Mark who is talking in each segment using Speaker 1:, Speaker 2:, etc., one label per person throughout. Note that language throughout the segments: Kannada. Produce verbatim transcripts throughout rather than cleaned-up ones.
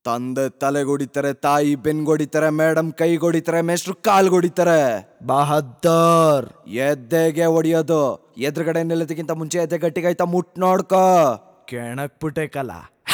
Speaker 1: ತಂದೆ ತಲೆಗೊಡಿತಾರೆ, ತಾಯಿ ಬೆನ್ಗೊಡಿತಾರೆ, ಮೇಡಮ್ ಕೈಗೊಡಿತಾರೆ, ಮೇಷ್ಟ್ರು ಕಾಲ್ಗೊಡಿತಾರೆ.
Speaker 2: ಬಹದ್ದೂರ್
Speaker 1: ಎದ್ದೆಗೆ ಹೊಡಿಯೋದು. ಎದುರುಗಡೆ ನಿಲ್ಲೋದಕ್ಕಿಂತ ಮುಂಚೆ ಎದೆ ಗಟ್ಟಿಗಾಯ್ತಾ ಮುಟ್ ನೋಡ್ಕೋ.
Speaker 2: ಕೆಣಕ್ ಪುಟೆ ಕಲ.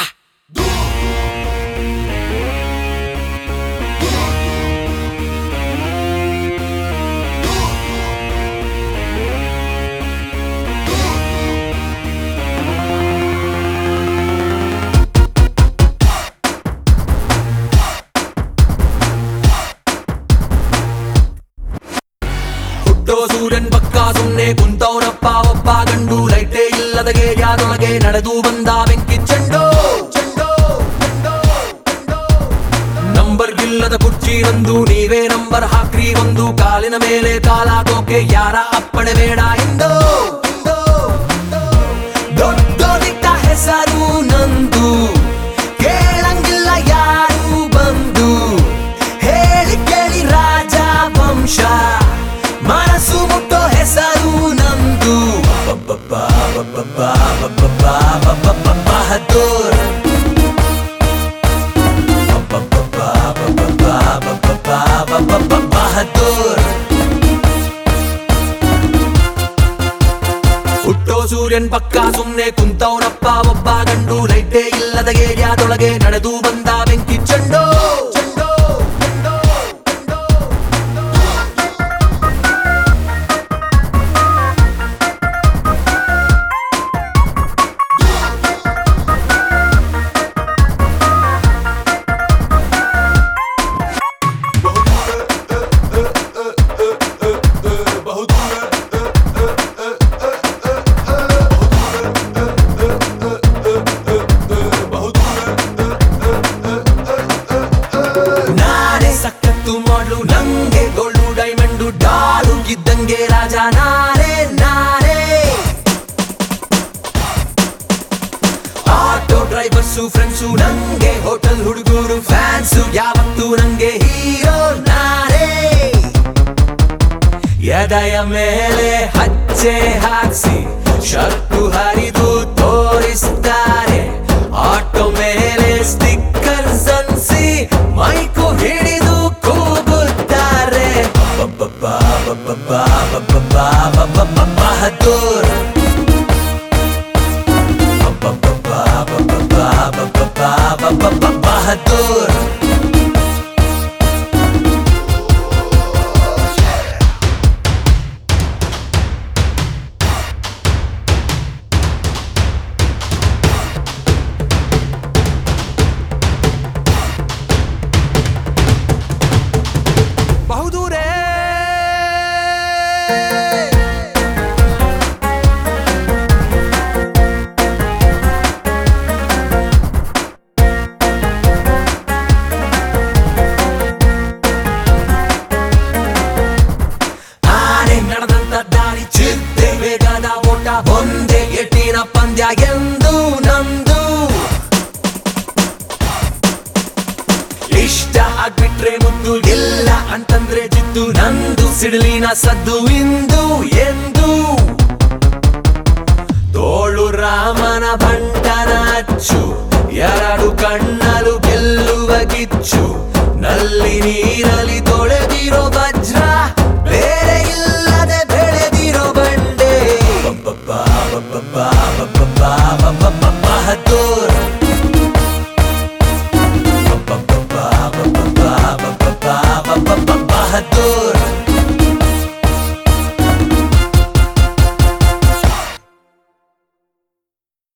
Speaker 3: ಸೂರ್ಯನ್ ಪಕ್ಕ ಸುಮ್ನೆ ಕುಂತವನಪ್ಪ ಒಬ್ಬ ಗಂಡು. ಲೈಟೇ ಇಲ್ಲದ ಗೇರಿಯಾದೊಳಗೆ ನಡೆದು ಬಂದ ಬೆಂಕಿ ಚೆಂಡು. ನಂಬರ್ ಗಿಲ್ಲದ ಕುರ್ಚಿ ಒಂದು, ನೀವೇ ನಂಬರ್ ಹಾಕ್ರಿ ಒಂದು. ಕಾಲಿನ ಮೇಲೆ ಕಾಲಾಗೋಕೆ ಯಾರ ಅಪ್ಪಣೆ ಬೇಡ ಎಂದು. ದೊಡ್ಡೋದಿಟ್ಟ ಹೆಸರು ನಂದು, ಕೇಳಂಗಿಲ್ಲ ಯಾರು ಬಂದು. ಹೇಳಿ ಕೇಳಿ ರಾಜ ವಂಶ, ಮನಸ್ಸು ಮುಟ್ಟೋ ಹೆಸರು ನಮ್ದು. ಬಹದ್ದೂರ್ ಬಹದ್ದೂರ್. ಹುಟ್ಟೋ ಸೂರ್ಯನ್ ಪಕ್ಕ ಸುಮ್ನೆ ಕುಂತವನಪ್ಪ ಒಬ್ಬ ಗಂಡು. ಲೈಟೇ ಇಲ್ಲದ ಗೇರಿಯಾದೊಳಗೆ ನಡೆದು ಬಂದ ಬೆಂಕಿ ಚೆಂಡು. ನಂಗೆ ಗೋಲ್ಡು ಡೈಮಂಡು ಡಾಲು ಇದ್ದಂಗೆ ರಾಜ ನಾನೇ ನಾನೇ. ಆಟೋ ಡ್ರೈವರ್ಸು ಫ್ರೆಂಡ್ಸು ನಂಗೆ, ಹೋಟೆಲ್ ಹುಡುಗರು ಫ್ಯಾನ್ಸು ಯಾವತ್ತು ನಂಗೆ ಹೀರೋ ನಾನೇ. ಎದೆಯ ಮೇಲೆ ಹಚ್ಚೆ ಹಾಕ್ಸಿ ಶರ್ಟು ಹರಿದು ತೋರಿಸ್ತಾರೆ. ಆಟೋ ಮೇಲೆ ಸ್ಟಿಕ್ಕರ್ಸ್ ಅನ್ಸಿ ಮೈಕು ಹಿಡಿದು ಕೂಗುತ್ತಾರೆ. ಬಹದ್ದೂರ್ ಬಹದ್ದೂರ್. ಬಹುದೂರೇ ಆನೆ ನಡೆದಂತ ದಾರಿ, ಚಿರತೆ ವೇಗದ ಓಟ, ಒಂದೇ ಎಟ್ಟಿನ ಪಂದ್ಯ ಎಂದು ನಂದು. ಇಷ್ಟ ಆಗ್ಬಿಟ್ರೆ ಮುದ್ದು, ಇಲ್ಲ ಅಂತಂದ್ರೆ ಜಿದ್ದು ನಂದು. ಸಿಡಿಲಿನ ಸದ್ದು ಇಂದು ಎಂದು. ತೋಳು ರಾಮನ ಬಂಟನ ಅಚ್ಚು, ಎರಡು ಕಣ್ಣಲು ಗೆಲ್ಲುವ ಕಿಚ್ಚು. ನಲ್ಲಿ ನೀರ